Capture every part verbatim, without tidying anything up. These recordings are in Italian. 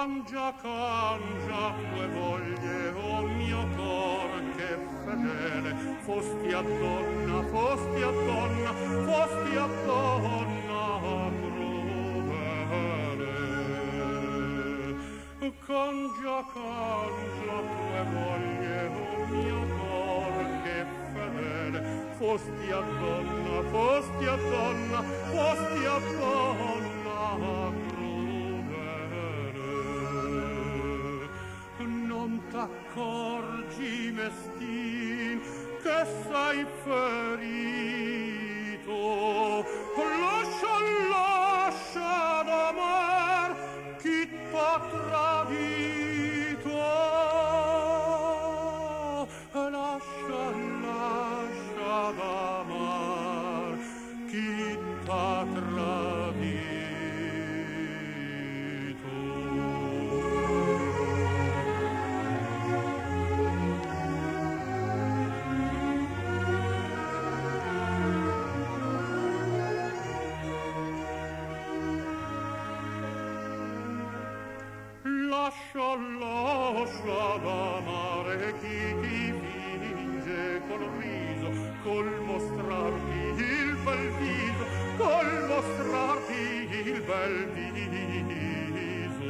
Cangia, cangia, tue voglie, o mio cor, che fedele, fosti a donna, fosti a donna, fosti a donna crudele. Cangia, cangia, tue voglie, o mio cor, che fedele, fosti a donna, fosti a donna, fosti a donna crudele. Non t'accorgi, meschin, che sei ferito, lascia, lascia d'amar chi t'ha tradito. Lascia, lascia d'amar chi t'ha tradito. Lascia, lascia d'amare chi ti finge col riso, col mostrarti il bel viso, col mostrarti il bel viso.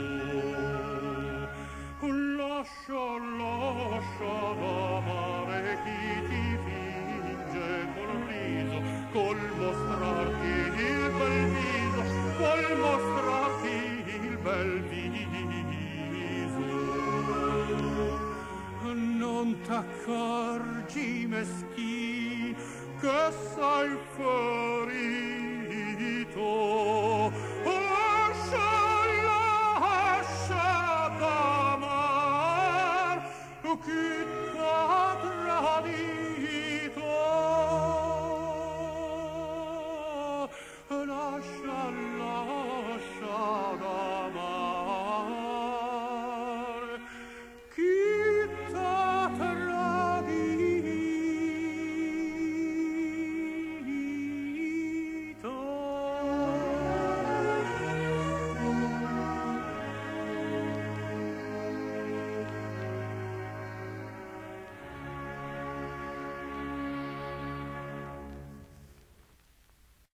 Lascia, lascia d'amare chi ti finge col riso, col mostrarti il bel viso, col mostrarti il bel viso. Non t'accorgi, meschin, che sei ferito,